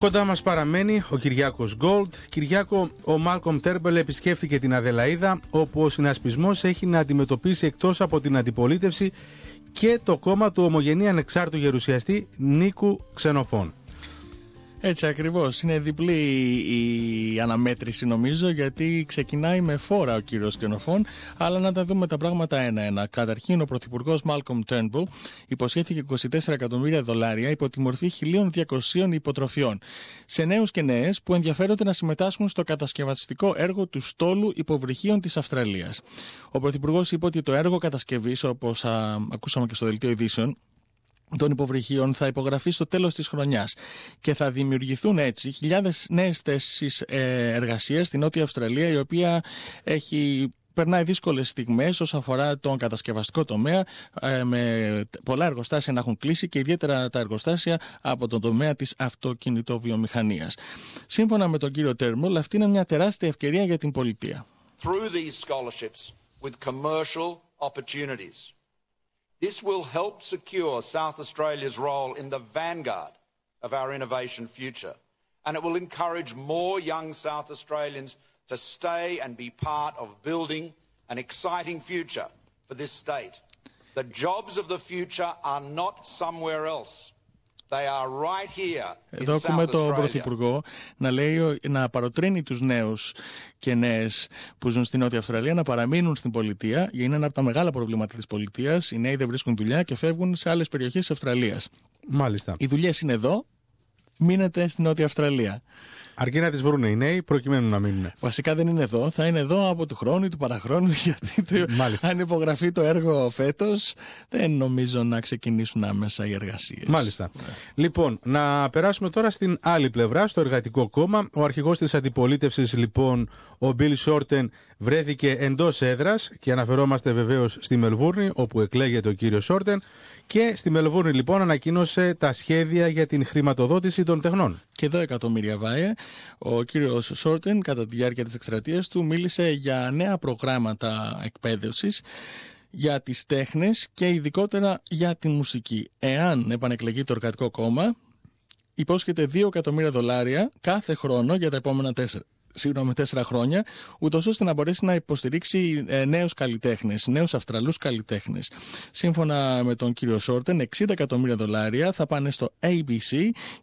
Κοντά μας παραμένει ο Κυριάκος Γκολτ. Κυριάκο, ο Μάλκομ Τέρμπελ επισκέφθηκε την Αδελαΐδα, όπου ο συνασπισμός έχει να αντιμετωπίσει εκτός από την αντιπολίτευση και το κόμμα του ομογενή ανεξάρτητου γερουσιαστή Νίκου Ξενοφών. Έτσι ακριβώς. Είναι διπλή η αναμέτρηση νομίζω, γιατί ξεκινάει με φόρα ο κύριος Ξενοφών, αλλά να τα δούμε τα πράγματα ένα-ένα. Καταρχήν, ο πρωθυπουργός Μάλκομ Τέρμπελ υποσχέθηκε $24 εκατομμύρια υπό τη μορφή 1.200 υποτροφιών σε νέους και νέες που ενδιαφέρονται να συμμετάσχουν στο κατασκευαστικό έργο του στόλου υποβρυχίων της Αυστραλίας. Ο πρωθυπουργός είπε ότι το έργο κατασκευής, όπως ακούσαμε και στο δελτίο ειδήσεων, των υποβρυχίων θα υπογραφεί στο τέλος της χρονιάς και θα δημιουργηθούν έτσι χιλιάδες νέες θέσεις εργασίας στην Νότια Αυστραλία, η οποία περνάει δύσκολες στιγμές όσον αφορά τον κατασκευαστικό τομέα, με πολλά εργοστάσια να έχουν κλείσει και ιδιαίτερα τα εργοστάσια από τον τομέα της αυτοκινητοβιομηχανίας. Σύμφωνα με τον κύριο Τέρμπελ, αυτή είναι μια τεράστια ευκαιρία για την πολιτεία. Through these scholarships with commercial opportunities. This will help secure South Australia's role in the vanguard of our innovation future, and it will encourage more young South Australians to stay and be part of building an exciting future for this state. The jobs of the future are not somewhere else. They are right here. Εδώ ακούμε τον Πρωθυπουργό να παροτρύνει τους νέους και νέες που ζουν στην Νότια Αυστραλία να παραμείνουν στην πολιτεία. Είναι ένα από τα μεγάλα προβλήματα της πολιτείας. Οι νέοι δεν βρίσκουν δουλειά και φεύγουν σε άλλες περιοχές της Αυστραλίας. Μάλιστα. Οι δουλειές είναι εδώ. Μείνετε στην Νότια Αυστραλία. Αρκεί να τις βρουν οι νέοι προκειμένου να μείνουν. Βασικά δεν είναι εδώ, θα είναι εδώ από του χρόνου ή του παραχρόνου, γιατί αν υπογραφεί το έργο φέτος, δεν νομίζω να ξεκινήσουν άμεσα οι εργασίες. Μάλιστα. Λοιπόν, να περάσουμε τώρα στην άλλη πλευρά, στο Εργατικό Κόμμα. Ο αρχηγός της αντιπολίτευσης, λοιπόν, ο Μπιλ Σόρτεν, βρέθηκε εντός έδρας και αναφερόμαστε βεβαίως στη Μελβούρνη, όπου εκλέγεται ο κύριος Σόρτεν. Και στη Μελβούρνη, λοιπόν, ανακοίνωσε τα σχέδια για την χρηματοδότηση των τεχνών. Και εδώ εκατομμύρια βάιε. Ο κύριος Σόρτεν, κατά τη διάρκεια της εκστρατείας του, μίλησε για νέα προγράμματα εκπαίδευσης για τις τέχνες και ειδικότερα για τη μουσική. Εάν επανεκλεγεί το Εργατικό Κόμμα, υπόσχεται $2 εκατομμύρια κάθε χρόνο για τα επόμενα 4 χρόνια, ούτως ώστε να μπορέσει να υποστηρίξει νέους καλλιτέχνες, νέους Αυστραλούς καλλιτέχνες. Σύμφωνα με τον κύριο Σόρτεν, $60 εκατομμύρια θα πάνε στο ABC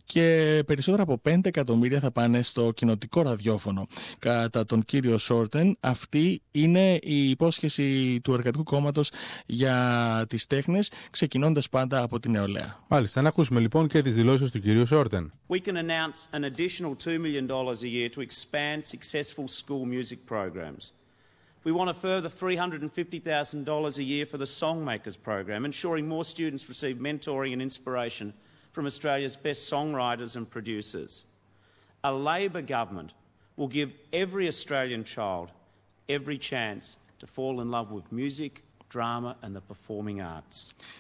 και περισσότερα από $5 εκατομμύρια θα πάνε στο κοινοτικό ραδιόφωνο. Κατά τον κύριο Σόρτεν, αυτή είναι η υπόσχεση του Εργατικού Κόμματος για τις τέχνες, ξεκινώντας πάντα από την νεολαία. Μάλιστα, να ακούσουμε λοιπόν και τις δηλώσεις του κυρίου Σόρτεν. We can announce an additional $2 million a year to expand successful school music programs. We want a further $350,000 a year for the Songmakers program, ensuring more students receive mentoring and inspiration from Australia's best songwriters and producers. A Labor government will give every Australian child every chance to fall in love with music, drama and the performing arts.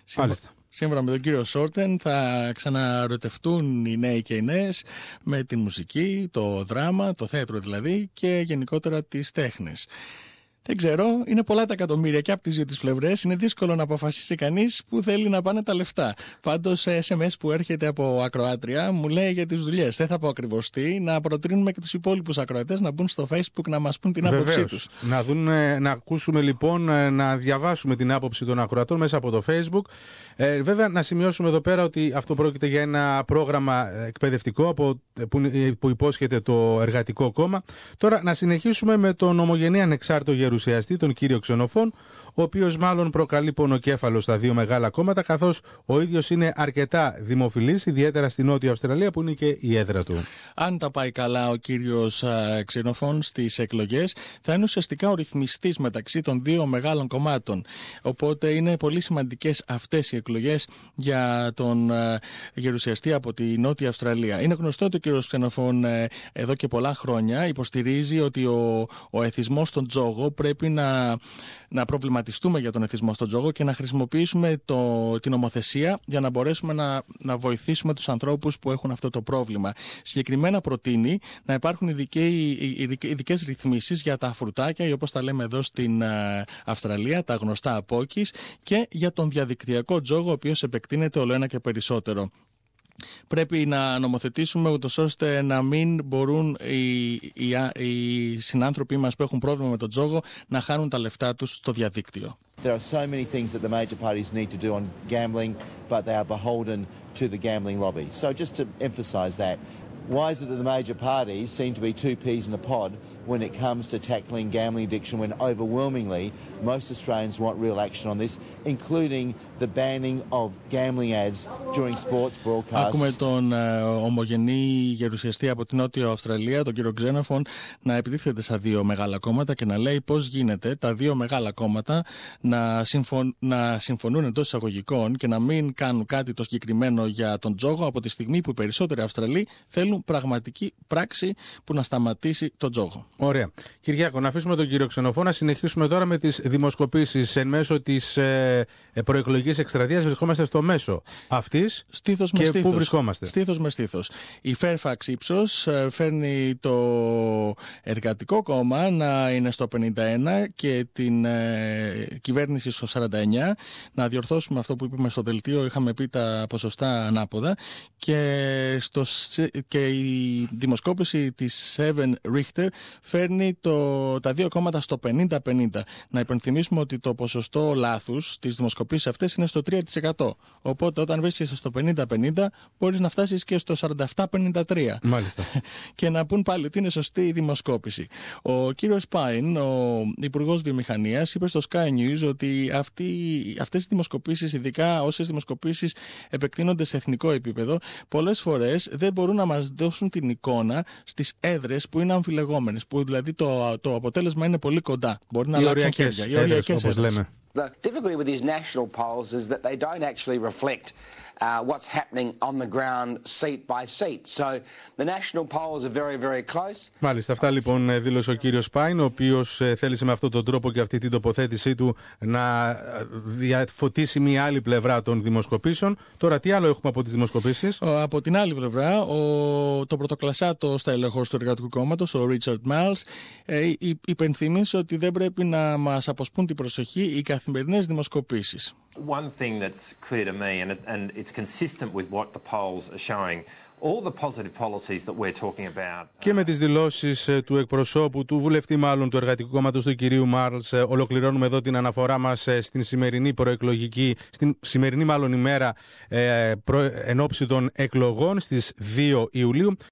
Σύμφωνα με τον κύριο Σόρτεν, θα ξαναρωτευτούν οι νέοι και οι νέες με τη μουσική, το δράμα, το θέατρο δηλαδή και γενικότερα τις τέχνες. Δεν ξέρω, είναι πολλά τα εκατομμύρια και από τις δύο τις πλευρές. Είναι δύσκολο να αποφασίσει κανείς που θέλει να πάνε τα λεφτά. Πάντως, SMS που έρχεται από ακροάτρια μου λέει για τις δουλειές. Δεν θα πω ακριβώς τι, να προτρύνουμε και τους υπόλοιπους ακροατές να μπουν στο Facebook να μας πούν την άποψή τους. Να ακούσουμε λοιπόν, να διαβάσουμε την άποψη των ακροατών μέσα από το Facebook. Βέβαια, να σημειώσουμε εδώ πέρα ότι αυτό πρόκειται για ένα πρόγραμμα εκπαιδευτικό που υπόσχεται το Εργατικό Κόμμα. Τώρα, να συνεχίσουμε με τον ομογενή ανεξάρτητο γερουσιαστή, τον κύριο Ξενοφών, ο οποίος μάλλον προκαλεί πονοκέφαλο στα δύο μεγάλα κόμματα, καθώς ο ίδιος είναι αρκετά δημοφιλής, ιδιαίτερα στη Νότια Αυστραλία που είναι και η έδρα του. Αν τα πάει καλά ο κύριος Ξενοφών στις εκλογές, θα είναι ουσιαστικά ο ρυθμιστής μεταξύ των δύο μεγάλων κομμάτων. Οπότε είναι πολύ σημαντικές αυτές οι εκλογές για τον γερουσιαστή από τη Νότια Αυστραλία. Είναι γνωστό ότι ο κύριος Ξενοφών εδώ και πολλά χρόνια υποστηρίζει ότι ο εθισμός στον τζόγο πρέπει να προβληματιστούμε για τον εθισμό στον τζόγο και να χρησιμοποιήσουμε την νομοθεσία για να μπορέσουμε να βοηθήσουμε τους ανθρώπους που έχουν αυτό το πρόβλημα. Συγκεκριμένα προτείνει να υπάρχουν ειδικές ρυθμίσεις για τα φρουτάκια ή όπως τα λέμε εδώ στην Αυστραλία, τα γνωστά απόκης, και για τον διαδικτυακό τζόγο, ο οποίος επεκτείνεται όλο ένα και περισσότερο. πρέπει να νομοθετήσουμε ούτως ώστε να μην μπορούν οι συνάνθρωποι μας που έχουν πρόβλημα με τον τζόγο να χάνουν τα λεφτά τους στο διαδίκτυο. There are so many things that the major parties need to do on gambling, but they are beholden to the gambling lobby. So just to emphasise that, why is it that the major parties seem to be two peas in a pod when it comes to tackling gambling addiction, when overwhelmingly most Australians want real action on this, including the banning of gambling ads during sports broadcasts. Άκουμε τον ομογενή γερουσιαστή από την Νότια Αυστραλία, τον κύριο Ξένοφον, να επιτίθεται στα δύο μεγάλα κόμματα και να λέει πώς γίνεται τα δύο μεγάλα κόμματα να συμφωνούν εντός εισαγωγικών και να μην κάνουν κάτι το συγκεκριμένο για τον τζόγο, από τη στιγμή που οι περισσότεροι Αυστραλοί θέλουν πραγματική πράξη που να σταματήσει τον τζόγο. Ωραία. Κυριάκο, να αφήσουμε τον κύριο Ξενοφό, να συνεχίσουμε τώρα με τις δημοσκοπήσεις εν μέσω της προεκλογικής εκστρατείας. Βρισκόμαστε στο μέσο αυτής. Στήθος και με στήθος. πού βρισκόμαστε? Στήθος με στήθος. Η Fairfax Ipsos φέρνει το Εργατικό Κόμμα να είναι στο 51 και την κυβέρνηση στο 49. Να διορθώσουμε αυτό που είπαμε στο δελτίο, είχαμε πει τα ποσοστά ανάποδα. Και η δημοσκόπηση της Seven Richter φέρνει τα δύο κόμματα στο 50-50. Να υπενθυμίσουμε ότι το ποσοστό λάθους στις δημοσκοπήσεις αυτές είναι στο 3%. Οπότε όταν βρίσκεσαι στο 50-50 μπορείς να φτάσεις και στο 47-53. Μάλιστα. Και να πούν πάλι ότι είναι σωστή η δημοσκόπηση. Ο κύριος Πάιν, ο Υπουργός Βιομηχανίας, είπε στο Sky News ότι αυτές οι δημοσκοπήσεις, ειδικά όσες δημοσκοπήσεις επεκτείνονται σε εθνικό επίπεδο, πολλές φορές δεν μπορούν να μας δώσουν την εικόνα στις έδρες που είναι αμφιλεγόμενες, που δηλαδή το αποτέλεσμα είναι πολύ κοντά. Μπορεί να αλλάξουν χέρια. Οι οριακές όπως λέμε. The difficulty with these national polls is that they don't actually reflect what's happening on the ground seat by seat. So the national polls are very, very close. Μάλιστα, αυτά λοιπόν δήλωσε ο κύριος Πάιν, ο οποίος θέλησε με αυτόν τον τρόπο και αυτή την τοποθέτησή του να διαφωτίσει μια άλλη πλευρά των δημοσκοπήσεων. Τώρα τι άλλο έχουμε από τις δημοσκοπήσεις? Από την άλλη πλευρά, το πρωτοκλασσάτο στα ελεγχώς του Εργατικού Κόμματος, ο Ρίτσαρντ Μάιλς, υπενθύμησε ότι δεν πρέπει να μας αποσπούν την προσοχή οι καθημερινές δημοσκοπήσεις. One thing that's clear to me, and it's consistent with what the polls are showing, all the positive policies that we're talking about. Και με τις δηλώσεις του εκπροσώπου, του βουλευτή μάλλον του Εργατικού Κόμματος, του κυρίου Μάρλς, ολοκληρώνουμε εδώ την αναφορά μας στην σημερινή προεκλογική, στην σημερινή μάλλον ημέρα εν ώψη των εκλογών στις 2 Ιουλίου.